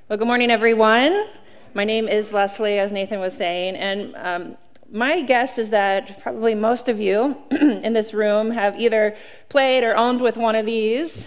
Well, good morning, everyone. My name is Leslie, as Nathan was saying, and my guess is that probably most of you in this room have either played or owned one of these,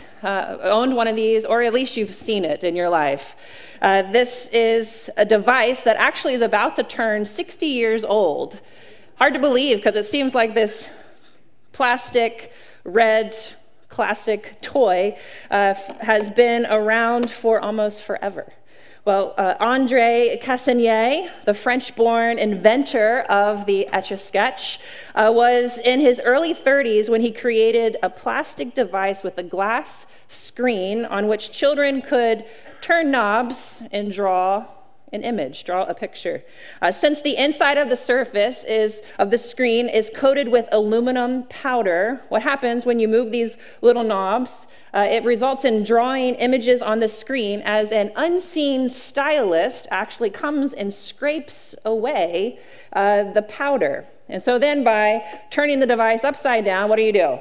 or at least you've seen it in your life. This is a device that actually is about to turn 60 years old. Hard to believe because it seems like this plastic, red, classic toy has been around for almost forever. Well, André Cassagnier, the French-born inventor of the Etch-a-Sketch, was in his early 30s when he created a plastic device with a glass screen on which children could turn knobs and draw an image, draw a picture. Since the inside of the surface of the screen is coated with aluminum powder, what happens when you move these little knobs, it results in drawing images on the screen as an unseen stylist actually comes and scrapes away the powder. And so then by turning the device upside down, what do?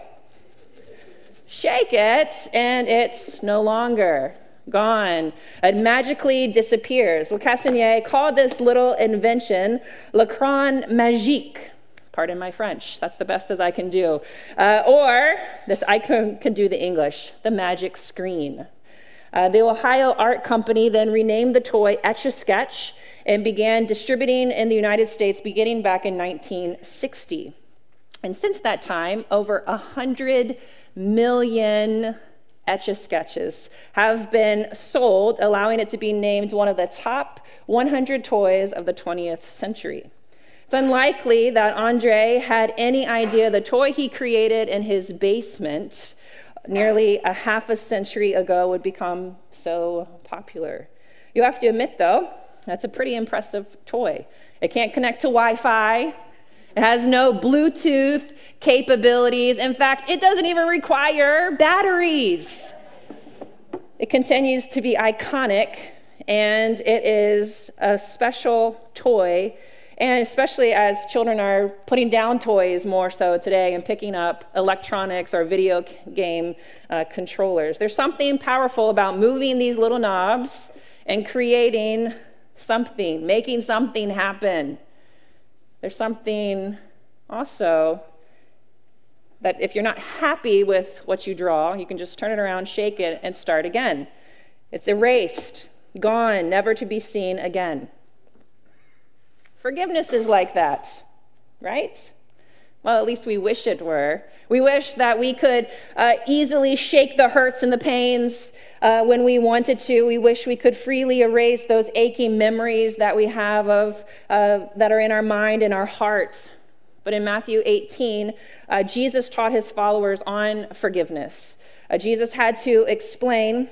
Shake it, and it's no longer gone. It magically disappears. Well, Cassagnier called this little invention l'écran magique. Pardon my French. That's the best as I can do. Or I can do the English, the magic screen. The Ohio Art Company then renamed the toy Etch-a-Sketch and began distributing in the United States beginning back in 1960. And since that time, over 100 million Etch-a-Sketches have been sold, allowing it to be named one of the top 100 toys of the 20th century. It's unlikely that André had any idea the toy he created in his basement nearly a half a century ago would become so popular. You have to admit, though, that's a pretty impressive toy. It can't connect to Wi-Fi. It has no Bluetooth capabilities. In fact, it doesn't even require batteries. It continues to be iconic, and it is a special toy, and especially as children are putting down toys more so today and picking up electronics or video game controllers. There's something powerful about moving these little knobs and creating something, making something happen. There's something also that if you're not happy with what you draw, you can just turn it around, shake it, and start again. It's erased, gone, never to be seen again. Forgiveness is like that, right? Well, at least we wish it were. We wish that we could easily shake the hurts and the pains when we wanted to. We wish we could freely erase those aching memories that we have that are in our mind and our heart. But in Matthew 18, Jesus taught his followers on forgiveness. Jesus had to explain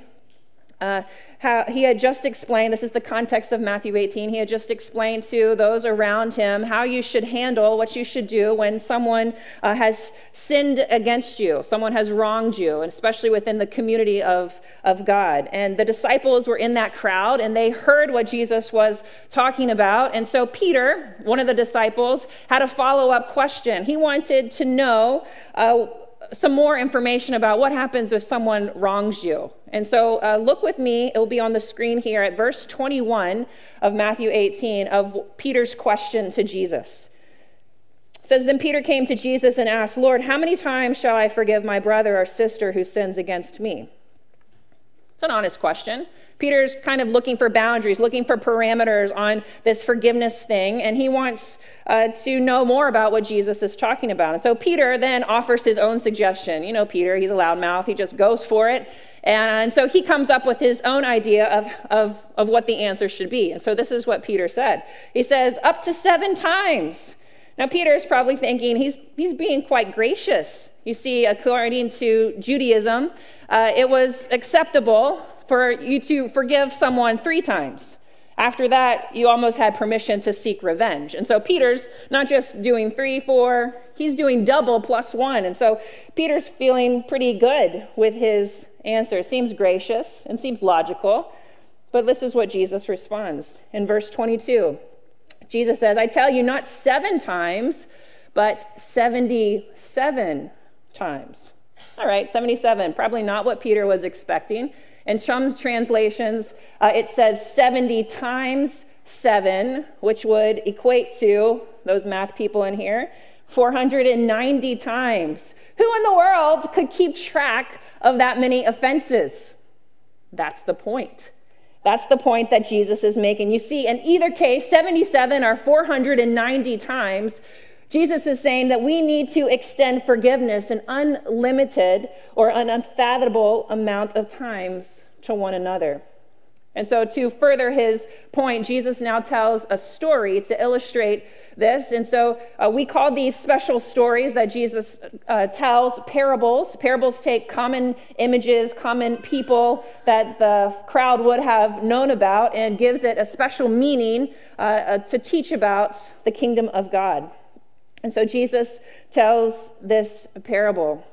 how he had just explained, this is the context of Matthew 18, he had just explained to those around him how you should handle, what you should do when someone has sinned against you, someone has wronged you, and especially within the community of God. And the disciples were in that crowd, and they heard what Jesus was talking about. And so Peter, one of the disciples, had a follow-up question. He wanted to know some more information about what happens if someone wrongs you. And so look with me, it will be on the screen here at verse 21 of Matthew 18 of Peter's question to Jesus. It says, "Then Peter came to Jesus and asked, 'Lord, how many times shall I forgive my brother or sister who sins against me?'" It's an honest question. Peter's kind of looking for boundaries, looking for parameters on this forgiveness thing, and he wants to know more about what Jesus is talking about. And so Peter then offers his own suggestion. You know Peter, he's a loudmouth, he just goes for it. And so he comes up with his own idea of what the answer should be. And so this is what Peter said. He says, up to 7 times. Now Peter's probably thinking he's being quite gracious. You see, according to Judaism, it was acceptable for you to forgive someone 3 times. After that, you almost had permission to seek revenge. And so Peter's not just doing 3, 4, he's doing double plus 1. And so Peter's feeling pretty good with his answer. It seems gracious and seems logical. But this is what Jesus responds. In verse 22, Jesus says, "I tell you, not 7 times, but 77 times." All right, 77, probably not what Peter was expecting. In some translations, it says 70 times 7, which would equate to, those math people in here, 490 times. Who in the world could keep track of that many offenses? That's the point. That's the point that Jesus is making. You see, in either case, 77 or 490 times, Jesus is saying that we need to extend forgiveness an unlimited or an unfathomable amount of times to one another. And so to further his point, Jesus now tells a story to illustrate this. And so we call these special stories that Jesus tells parables. Parables take common images, common people that the crowd would have known about and gives it a special meaning to teach about the kingdom of God. And so Jesus tells this parable.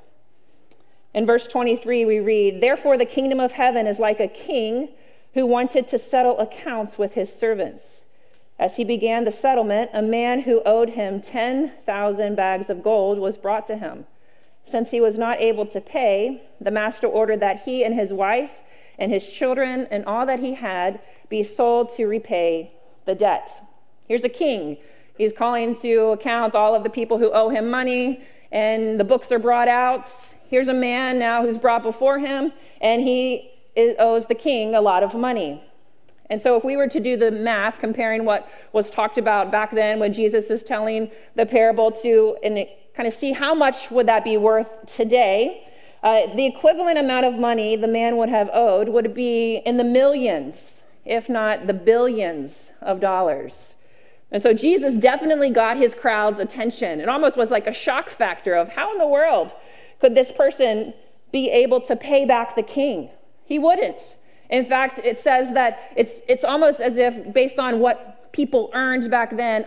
In verse 23, we read, "Therefore the kingdom of heaven is like a king who wanted to settle accounts with his servants. As he began the settlement, a man who owed him 10,000 bags of gold was brought to him. Since he was not able to pay, the master ordered that he and his wife and his children and all that he had be sold to repay the debt." Here's a king. He's calling to account all of the people who owe him money, and the books are brought out. Here's a man now who's brought before him, and he owes the king a lot of money. And so if we were to do the math, comparing what was talked about back then when Jesus is telling the parable to, and kind of see how much would that be worth today, the equivalent amount of money the man would have owed would be in the millions, if not the billions of dollars. And so Jesus definitely got his crowd's attention. It almost was like a shock factor of how in the world could this person be able to pay back the king? He wouldn't. In fact, it says that it's almost as if, based on what people earned back then,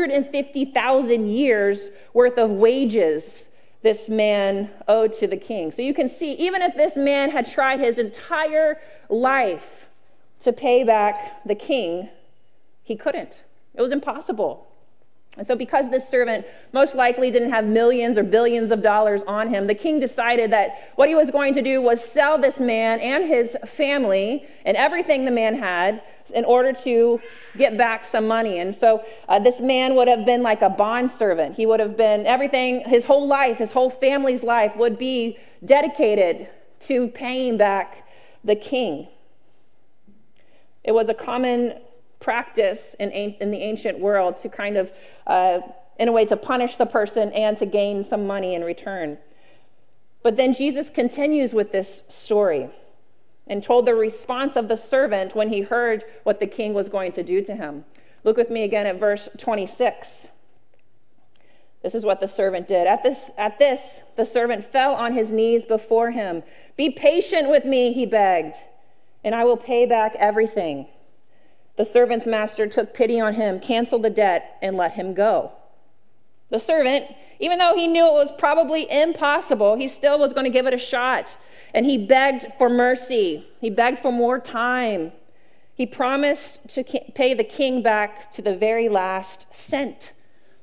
150,000 years worth of wages this man owed to the king. So you can see, even if this man had tried his entire life to pay back the king, he couldn't. It was impossible. And so because this servant most likely didn't have millions or billions of dollars on him, the king decided that what he was going to do was sell this man and his family and everything the man had in order to get back some money. And so this man would have been like a bond servant. He would have been everything, his whole life, his whole family's life would be dedicated to paying back the king. It was a common practice in the ancient world to kind of, in a way, to punish the person and to gain some money in return. But then Jesus continues with this story and told the response of the servant when he heard what the king was going to do to him. Look with me again at verse 26. This is what the servant did. At this, the servant fell on his knees before him. "Be patient with me," he begged, "and I will pay back everything." The servant's master took pity on him, canceled the debt, and let him go. The servant, even though he knew it was probably impossible, he still was going to give it a shot. And he begged for mercy. He begged for more time. He promised to pay the king back to the very last cent.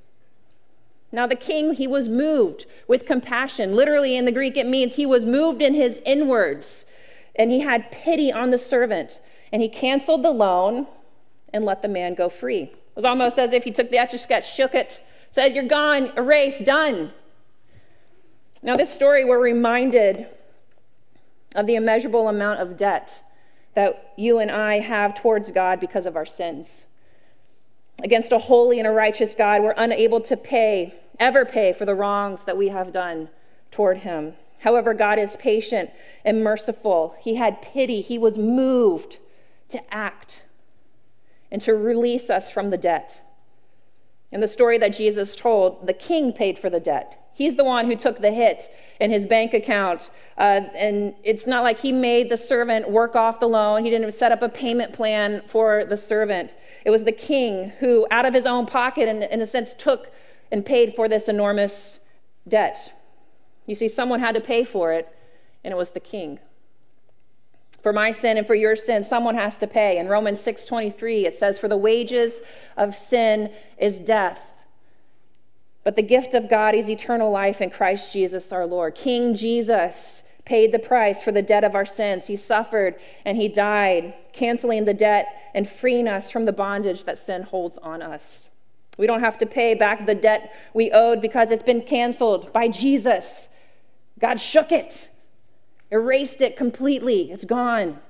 Now the king, he was moved with compassion. Literally in the Greek, it means he was moved in his inwards. And he had pity on the servant. And he canceled the loan and let the man go free. It was almost as if he took the Etch-a-Sketch, shook it, said, "You're gone, erase, done." Now this story, we're reminded of the immeasurable amount of debt that you and I have towards God because of our sins. Against a holy and a righteous God, we're unable to ever pay for the wrongs that we have done toward him. However, God is patient and merciful. He had pity. He was moved to act and to release us from the debt. In the story that Jesus told, the king paid for the debt. He's the one who took the hit in his bank account. And it's not like he made the servant work off the loan. He didn't set up a payment plan for the servant. It was the king who, out of his own pocket, in a sense, took and paid for this enormous debt. You see, someone had to pay for it, and it was the king. For my sin and for your sin, someone has to pay. In Romans 6:23, it says, "For the wages of sin is death, But the gift of God is eternal life in Christ Jesus our Lord. King Jesus paid the price for the debt of our sins. He suffered and he died, canceling the debt and freeing us from the bondage that sin holds on us. We don't have to pay back the debt we owed because it's been canceled by Jesus. God shook it, erased it completely. It's gone.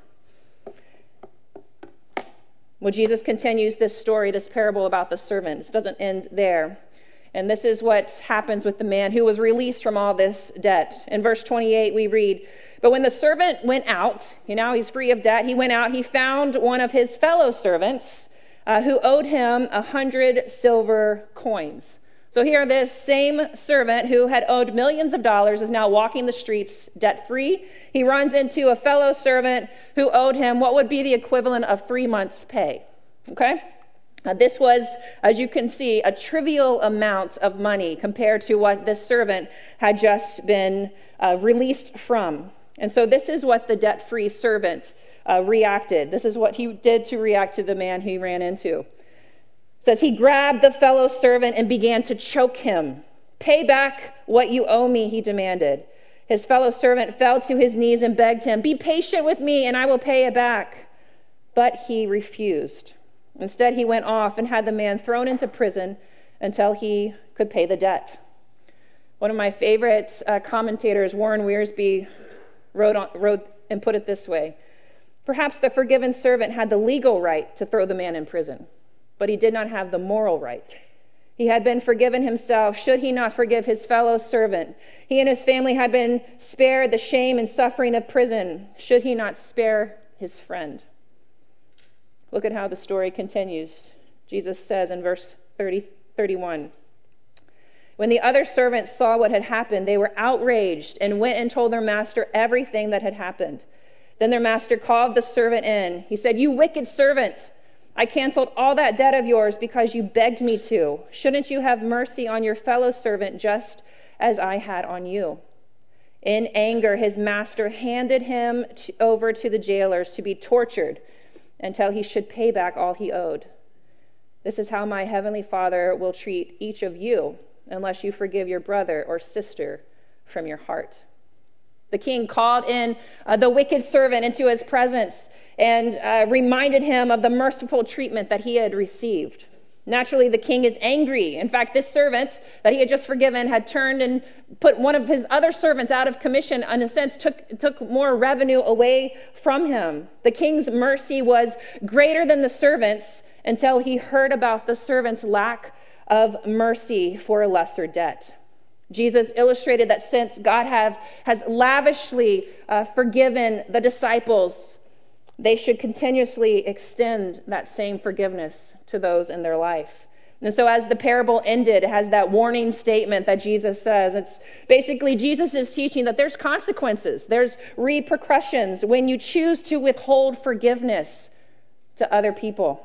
Well, Jesus continues this story, this parable about the servant. It doesn't end there. And this is what happens with the man who was released from all this debt. In verse 28, we read, "But when the servant went out," now he's free of debt, he went out, he found one of his fellow servants who owed him 100 silver coins. So here, this same servant who had owed millions of dollars is now walking the streets debt-free. He runs into a fellow servant who owed him what would be the equivalent of 3 months' pay. Okay? This was, as you can see, a trivial amount of money compared to what this servant had just been released from. And so this is what the debt-free servant reacted. This is what he did to react to the man he ran into. It says, he grabbed the fellow servant and began to choke him. "Pay back what you owe me," he demanded. His fellow servant fell to his knees and begged him, "Be patient with me and I will pay it back." But he refused. Instead, he went off and had the man thrown into prison until he could pay the debt. One of my favorite commentators, Warren Wiersbe, wrote and put it this way: "Perhaps the forgiven servant had the legal right to throw the man in prison, but he did not have the moral right. He had been forgiven himself. Should he not forgive his fellow servant? He and his family had been spared the shame and suffering of prison. Should he not spare his friend?" Look at how the story continues. Jesus says in verse 31, "When the other servants saw what had happened, they were outraged and went and told their master everything that had happened. Then their master called the servant in. He said, 'You wicked servant, I canceled all that debt of yours because you begged me to. Shouldn't you have mercy on your fellow servant just as I had on you?' In anger, his master handed him over to the jailers to be tortured until he should pay back all he owed. This is how my heavenly Father will treat each of you unless you forgive your brother or sister from your heart." The king called in the wicked servant into his presence and reminded him of the merciful treatment that he had received. Naturally, the king is angry. In fact, this servant that he had just forgiven had turned and put one of his other servants out of commission, in a sense, took more revenue away from him. The king's mercy was greater than the servant's until he heard about the servant's lack of mercy for a lesser debt. Jesus illustrated that since God has lavishly forgiven the disciples, they should continuously extend that same forgiveness to those in their life. And so as the parable ended, it has that warning statement that Jesus says. It's basically Jesus is teaching that there's consequences, there's repercussions when you choose to withhold forgiveness to other people.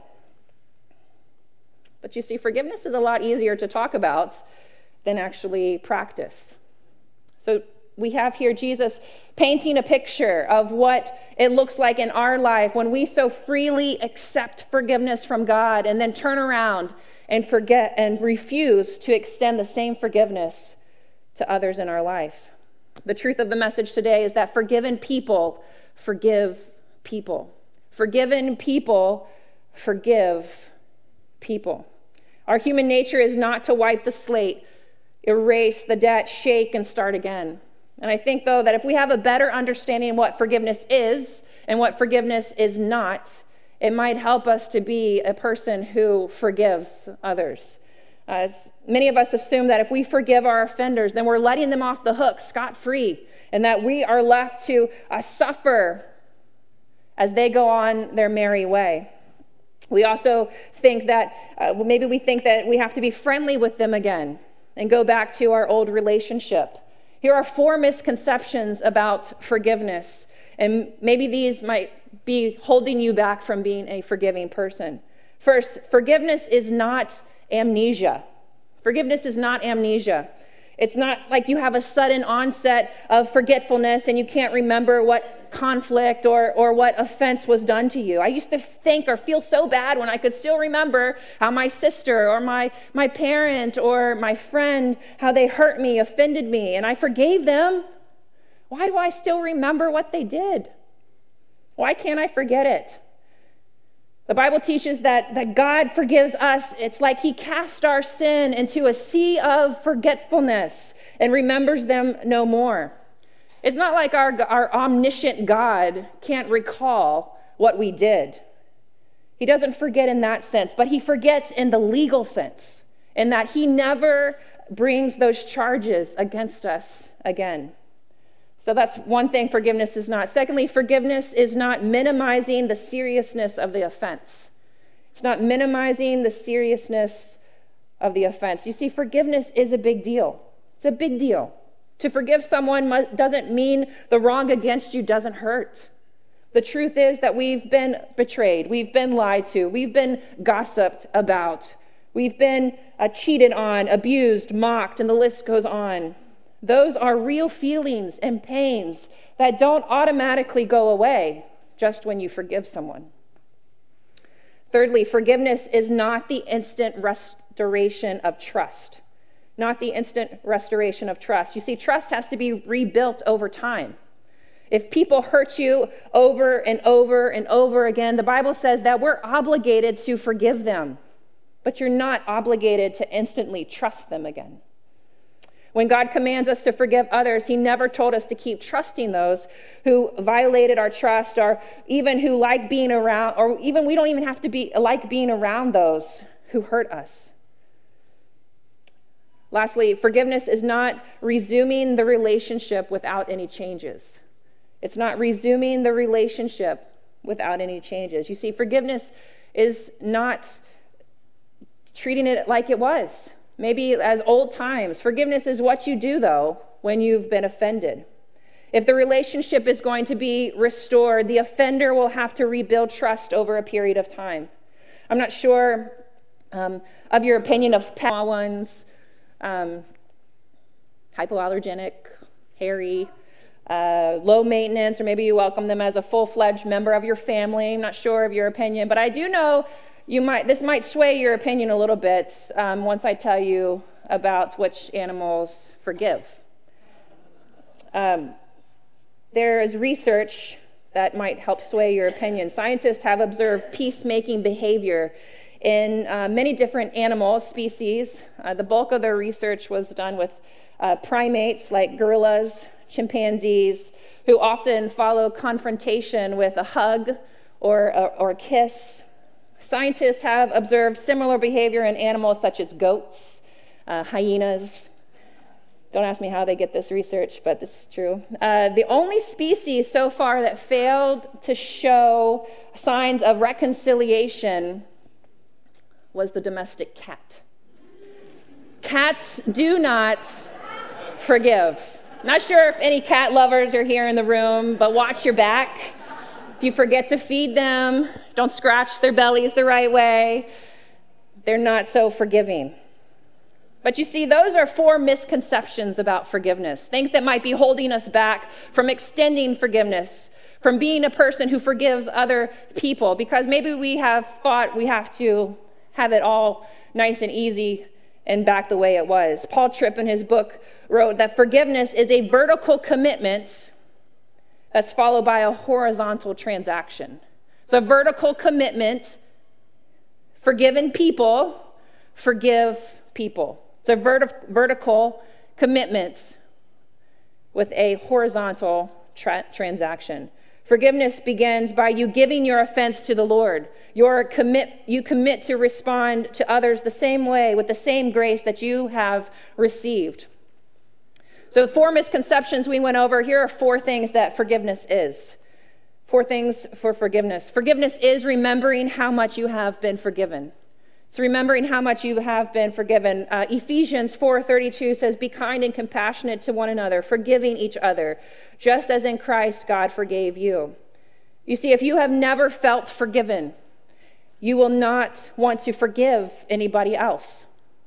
But you see, forgiveness is a lot easier to talk about than actually practice. So we have here Jesus painting a picture of what it looks like in our life when we so freely accept forgiveness from God and then turn around and forget and refuse to extend the same forgiveness to others in our life. The truth of the message today is that forgiven people forgive people. Forgiven people forgive people. Our human nature is not to wipe the slate, erase the debt, shake, and start again. And I think, though, that if we have a better understanding of what forgiveness is and what forgiveness is not, it might help us to be a person who forgives others. Many of us assume that if we forgive our offenders, then we're letting them off the hook scot-free, and that we are left to suffer as they go on their merry way. We also think that maybe we think that we have to be friendly with them again and go back to our old relationship. Here are 4 misconceptions about forgiveness, and maybe these might be holding you back from being a forgiving person. First, forgiveness is not amnesia. Forgiveness is not amnesia. It's not like you have a sudden onset of forgetfulness and you can't remember what conflict or what offense was done to you. I used to think or feel so bad when I could still remember how my sister or my parent or my friend, how they hurt me, offended me, and I forgave them. Why do I still remember what they did? Why can't I forget it? The Bible teaches that God forgives us. It's like he cast our sin into a sea of forgetfulness and remembers them no more. It's not like our omniscient God can't recall what we did. He doesn't forget in that sense, but he forgets in the legal sense, in that he never brings those charges against us again. So that's one thing forgiveness is not. Secondly, forgiveness is not minimizing the seriousness of the offense. It's not minimizing the seriousness of the offense. You see, forgiveness is a big deal. It's a big deal. To forgive someone doesn't mean the wrong against you doesn't hurt. The truth is that we've been betrayed. We've been lied to. We've been gossiped about. We've been cheated on, abused, mocked, and the list goes on. Those are real feelings and pains that don't automatically go away just when you forgive someone. Thirdly, forgiveness is not the instant restoration of trust. Not the instant restoration of trust. You see, trust has to be rebuilt over time. If people hurt you over and over and over again, the Bible says that we're obligated to forgive them, but you're not obligated to instantly trust them again. When God commands us to forgive others, he never told us to keep trusting those who violated our trust or even who like being around, or even we don't even have to be like being around those who hurt us. Lastly, forgiveness is not resuming the relationship without any changes. It's not resuming the relationship without any changes. You see, forgiveness is not treating it like it was. Maybe as old times. Forgiveness is what you do, though, when you've been offended. If the relationship is going to be restored, the offender will have to rebuild trust over a period of time. I'm not sure of your opinion of pet ones, hypoallergenic, hairy, low maintenance, or maybe you welcome them as a full-fledged member of your family. I'm not sure of your opinion, but I do know this might sway your opinion a little bit once I tell you about which animals forgive. There is research that might help sway your opinion. Scientists have observed peacemaking behavior in many different animal species. The bulk of their research was done with primates like gorillas, chimpanzees, who often follow confrontation with a hug or a kiss. Scientists have observed similar behavior in animals such as goats, hyenas. Don't ask me how they get this research, but this is true. The only species so far that failed to show signs of reconciliation was the domestic cat. Cats do not forgive. Not sure if any cat lovers are here in the room, but watch your back. If you forget to feed them, don't scratch their bellies the right way, they're not so forgiving. But you see, those are 4 misconceptions about forgiveness, things that might be holding us back from extending forgiveness, from being a person who forgives other people, because maybe we have thought we have to have it all nice and easy and back the way it was. Paul Tripp in his book wrote that forgiveness is a vertical commitment that's followed by a horizontal transaction. So vertical commitment, forgiven people, forgive people. It's a vertical commitment with a horizontal transaction. Forgiveness begins by you giving your offense to the Lord. You commit to respond to others the same way, with the same grace that you have received. So the 4 misconceptions we went over, here are 4 things that forgiveness is. 4 things for forgiveness. Forgiveness is remembering how much you have been forgiven. It's remembering how much you have been forgiven. Ephesians 4:32 says, "Be kind and compassionate to one another, forgiving each other, just as in Christ God forgave you." You see, if you have never felt forgiven, you will not want to forgive anybody else.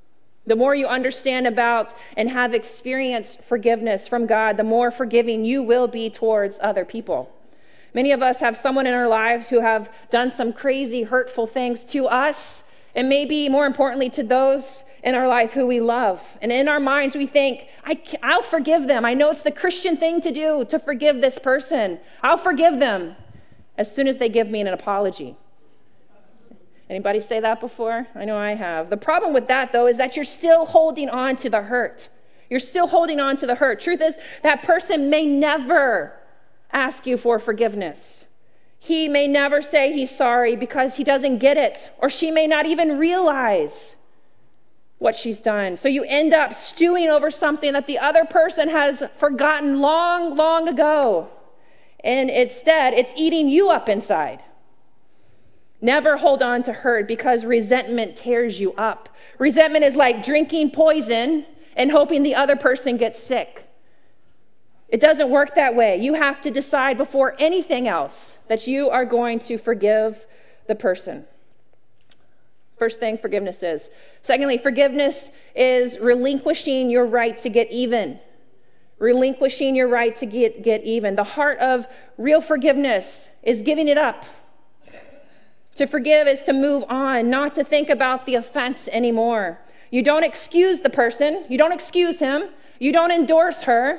The more you understand about and have experienced forgiveness from God, the more forgiving you will be towards other people. Many of us have someone in our lives who have done some crazy, hurtful things to us, and maybe more importantly to those in our life who we love. And in our minds, we think, I'll forgive them. I know it's the Christian thing to do, to forgive this person. I'll forgive them as soon as they give me an apology. Anybody say that before? I know I have. The problem with that, though, is that you're still holding on to the hurt. You're still holding on to the hurt. Truth is, that person may never ask you for forgiveness. He may never say he's sorry because he doesn't get it, or she may not even realize what she's done. So you end up stewing over something that the other person has forgotten long, long ago. And instead, it's eating you up inside. Never hold on to hurt because resentment tears you up. Resentment is like drinking poison and hoping the other person gets sick. It doesn't work that way. You have to decide before anything else that you are going to forgive the person. First thing forgiveness is. Secondly, forgiveness is relinquishing your right to get even. Relinquishing your right to get even. The heart of real forgiveness is giving it up. To forgive is to move on, not to think about the offense anymore. You don't excuse the person. You don't excuse him. You don't endorse her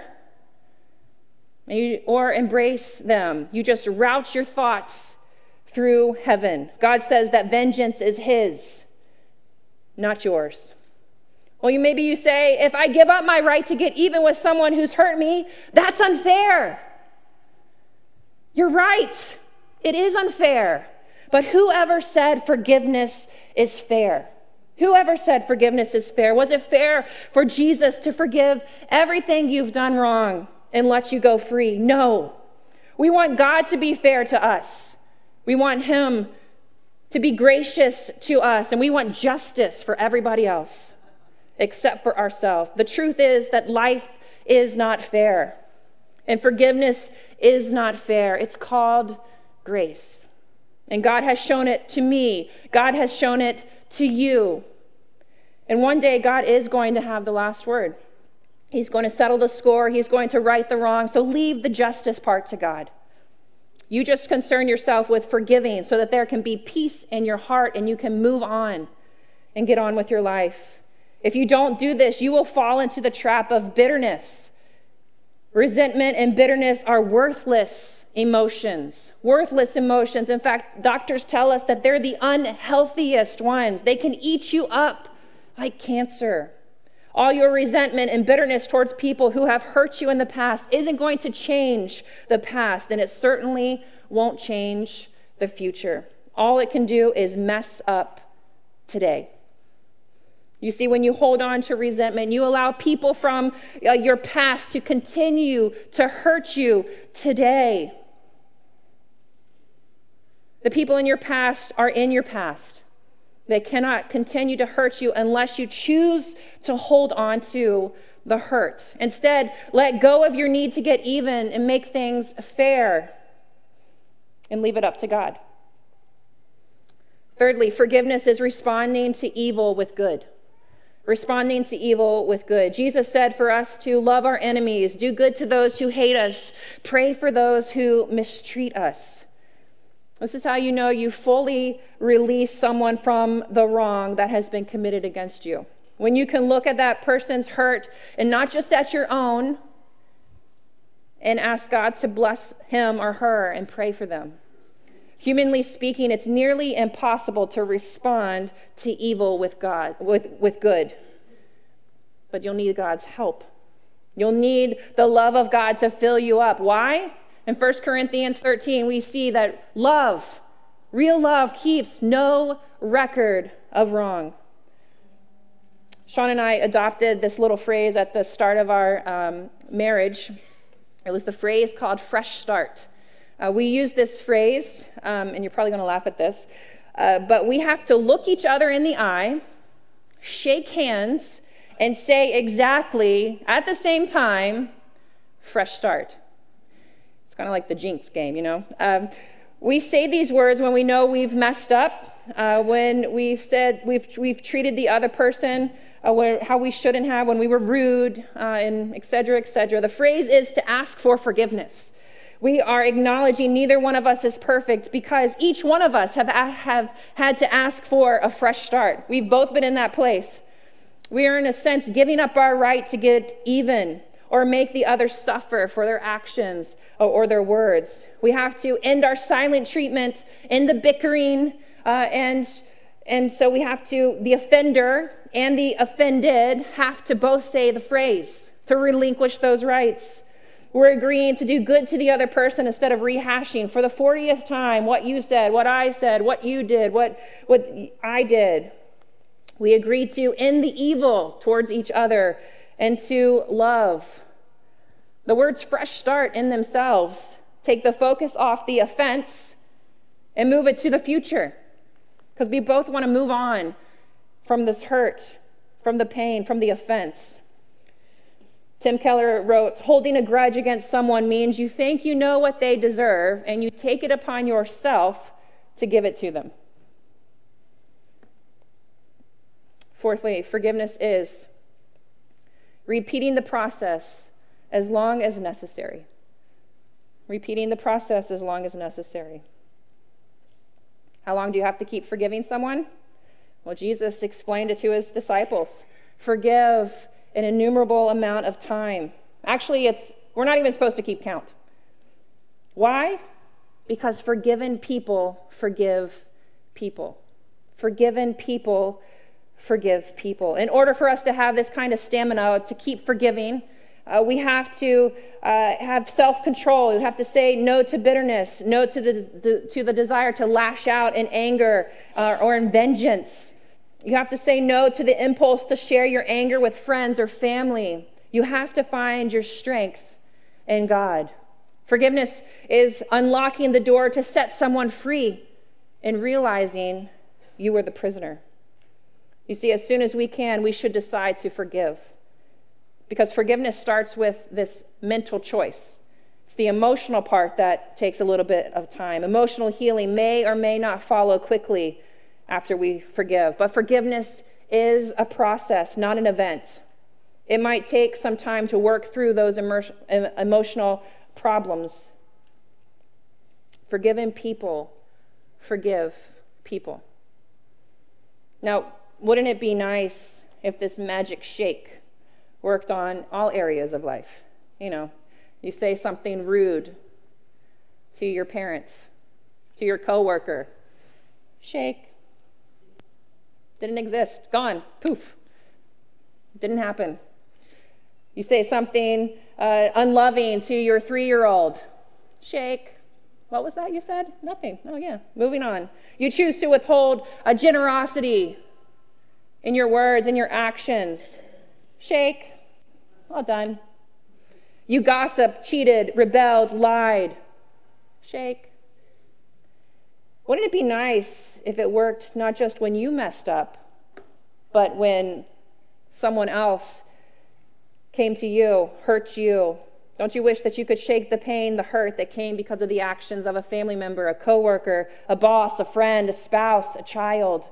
or embrace them. You just route your thoughts through heaven. God says that vengeance is his, not yours. Well, maybe you say, if I give up my right to get even with someone who's hurt me, that's unfair. You're right. It is unfair. But whoever said forgiveness is fair? Whoever said forgiveness is fair? Was it fair for Jesus to forgive everything you've done wrong and let you go free? No. We want God to be fair to us. We want him to be gracious to us, and we want justice for everybody else except for ourselves. The truth is that life is not fair, and forgiveness is not fair. It's called grace. And God has shown it to me. God has shown it to you. And one day, God is going to have the last word. He's going to settle the score. He's going to right the wrong. So leave the justice part to God. You just concern yourself with forgiving so that there can be peace in your heart and you can move on and get on with your life. If you don't do this, you will fall into the trap of bitterness. Resentment and bitterness are worthless emotions. Worthless emotions. In fact, doctors tell us that they're the unhealthiest ones. They can eat you up like cancer. All your resentment and bitterness towards people who have hurt you in the past isn't going to change the past, and it certainly won't change the future. All it can do is mess up today. You see, when you hold on to resentment, you allow people from your past to continue to hurt you today. The people in your past are in your past. They cannot continue to hurt you unless you choose to hold on to the hurt. Instead, let go of your need to get even and make things fair and leave it up to God. Thirdly, forgiveness is responding to evil with good. Responding to evil with good. Jesus said for us to love our enemies, do good to those who hate us, pray for those who mistreat us. This is how you know you fully release someone from the wrong that has been committed against you. When you can look at that person's hurt and not just at your own and ask God to bless him or her and pray for them. Humanly speaking, it's nearly impossible to respond to evil with good. But you'll need God's help. You'll need the love of God to fill you up. Why? In 1 Corinthians 13, we see that love, real love, keeps no record of wrong. Sean and I adopted this little phrase at the start of our marriage. It was the phrase called fresh start. We use this phrase, and you're probably going to laugh at this, but we have to look each other in the eye, shake hands, and say exactly, at the same time, fresh start. Kind of like the Jinx game, you know. We say these words when we know we've messed up, when we've said we've treated the other person how we shouldn't have, when we were rude, and et cetera, et cetera. The phrase is to ask for forgiveness. We are acknowledging neither one of us is perfect because each one of us have had to ask for a fresh start. We've both been in that place. We are, in a sense, giving up our right to get even or make the other suffer for their actions or their words. We have to end our silent treatment, end the bickering, and so we have to, the offender and the offended have to both say the phrase to relinquish those rights. We're agreeing to do good to the other person instead of rehashing for the 40th time what you said, what I said, what you did, what I did. We agree to end the evil towards each other and to love. The words fresh start in themselves take the focus off the offense and move it to the future, because we both want to move on from this hurt, from the pain, from the offense. Tim Keller wrote, holding a grudge against someone means you think you know what they deserve and you take it upon yourself to give it to them. Fourthly, forgiveness is repeating the process as long as necessary. Repeating the process as long as necessary. How long do you have to keep forgiving someone? Well, Jesus explained it to his disciples. Forgive an innumerable amount of time. Actually, we're not even supposed to keep count. Why? Because forgiven people forgive people. Forgiven people forgive people. In order for us to have this kind of stamina to keep forgiving, we have to have self-control. We have to say no to bitterness, no to the desire to lash out in anger or in vengeance. You have to say no to the impulse to share your anger with friends or family. You have to find your strength in God. Forgiveness is unlocking the door to set someone free and realizing you were the prisoner. You see, as soon as we can, we should decide to forgive. Because forgiveness starts with this mental choice. It's the emotional part that takes a little bit of time. Emotional healing may or may not follow quickly after we forgive. But forgiveness is a process, not an event. It might take some time to work through those emotional problems. Forgiven people forgive people. Now, wouldn't it be nice if this magic shake worked on all areas of life? You know, you say something rude to your parents, to your coworker. Shake. Didn't exist. Gone. Poof. Didn't happen. You say something unloving to your 3-year-old. Shake. What was that you said? Nothing. Oh, yeah. Moving on. You choose to withhold a generosity in your words and your actions. Shake. All done. You gossiped, cheated, rebelled, lied. Shake. Wouldn't it be nice if it worked not just when you messed up, but when someone else came to you, hurt you? Don't you wish that you could shake the pain, the hurt that came because of the actions of a family member, a coworker, a boss, a friend, a spouse, a child?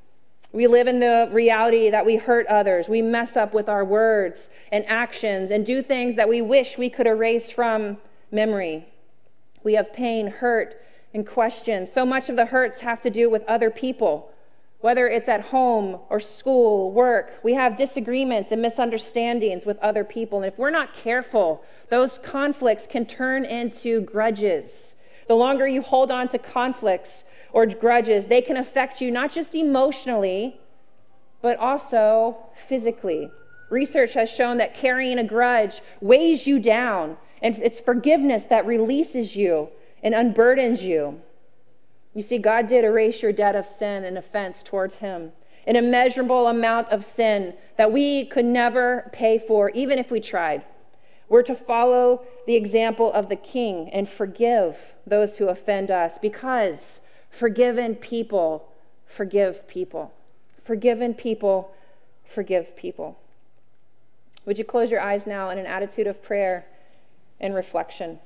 We live in the reality that we hurt others. We mess up with our words and actions and do things that we wish we could erase from memory. We have pain, hurt, and questions. So much of the hurts have to do with other people, whether it's at home or school, work. We have disagreements and misunderstandings with other people. And if we're not careful, those conflicts can turn into grudges. The longer you hold on to conflicts or grudges, they can affect you not just emotionally, but also physically. Research has shown that carrying a grudge weighs you down, and it's forgiveness that releases you and unburdens you. You see, God did erase your debt of sin and offense towards him, an immeasurable amount of sin that we could never pay for, even if we tried. We're to follow the example of the King and forgive those who offend us, because forgiven people forgive people. Forgiven people forgive people. Would you close your eyes now in an attitude of prayer and reflection?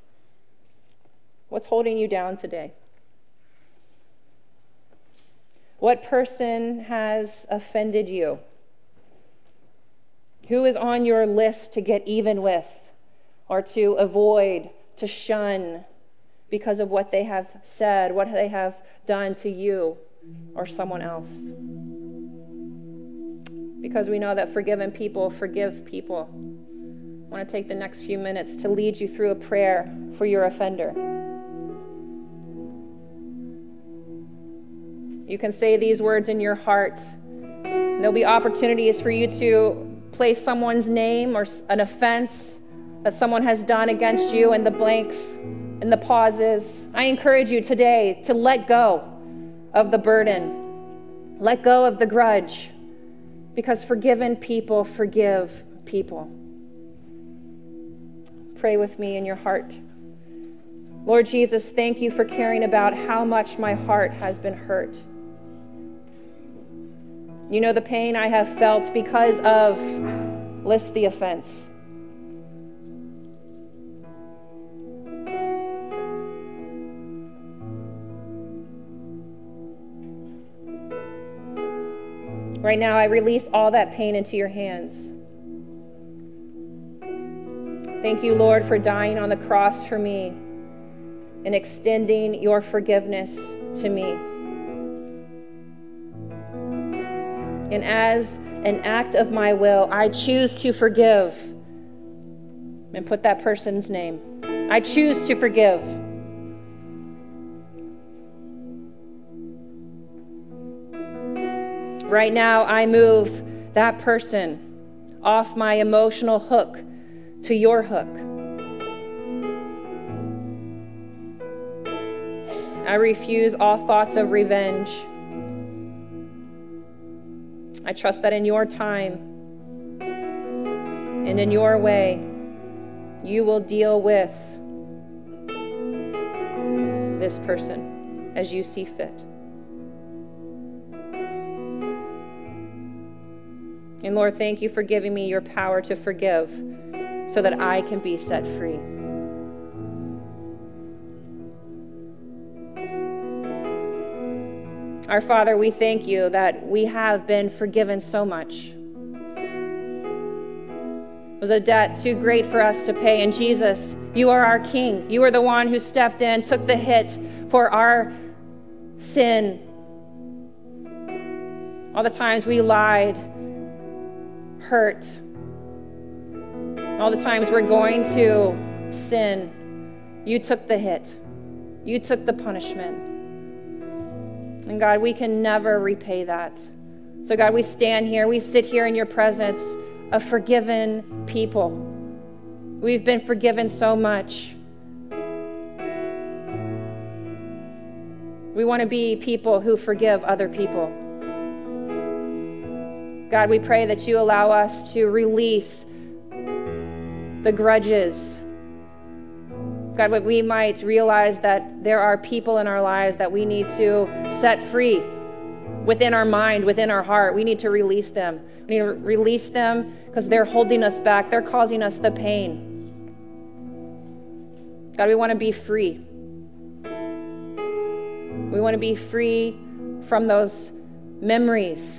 What's holding you down today? What person has offended you? Who is on your list to get even with, or to avoid, to shun, because of what they have said, what they have done to you or someone else? Because we know that forgiven people forgive people. I want to take the next few minutes to lead you through a prayer for your offender. You can say these words in your heart. There'll be opportunities for you to place someone's name or an offense that someone has done against you in the blanks, in the pauses. I encourage you today to let go of the burden. Let go of the grudge, because forgiven people forgive people. Pray with me in your heart. Lord Jesus, thank you for caring about how much my heart has been hurt. You know the pain I have felt because of, list the offense. Right now, I release all that pain into your hands. Thank you, Lord, for dying on the cross for me and extending your forgiveness to me. And as an act of my will, I choose to forgive. And put that person's name. I choose to forgive. Right now, I move that person off my emotional hook to your hook. I refuse all thoughts of revenge. I trust that in your time and in your way, you will deal with this person as you see fit. And Lord, thank you for giving me your power to forgive so that I can be set free. Our Father, we thank you that we have been forgiven so much. It was a debt too great for us to pay. And Jesus, you are our King. You are the one who stepped in, took the hit for our sin. All the times we lied, hurt. All the times we're going to sin, you took the hit. You took the punishment. And God, we can never repay that. So God, we stand here, we sit here in your presence of forgiven people. We've been forgiven so much. We want to be people who forgive other people. God, we pray that you allow us to release the grudges. God, that we might realize that there are people in our lives that we need to set free within our mind, within our heart. We need to release them. We need to release them because they're holding us back. They're causing us the pain. God, we want to be free. We want to be free from those memories.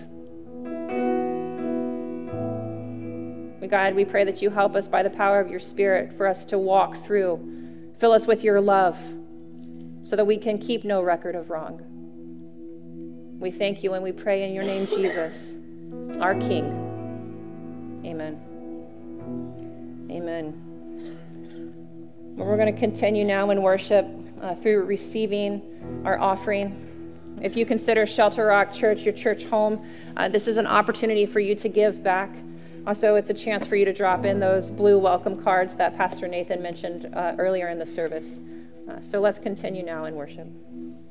God, we pray that you help us by the power of your Spirit for us to walk through. Fill us with your love so that we can keep no record of wrong. We thank you and we pray in your name, Jesus, our King. Amen. Amen. Well, we're going to continue now in worship through receiving our offering. If you consider Shelter Rock Church your church home, this is an opportunity for you to give back. Also, it's a chance for you to drop in those blue welcome cards that Pastor Nathan mentioned earlier in the service. So let's continue now in worship.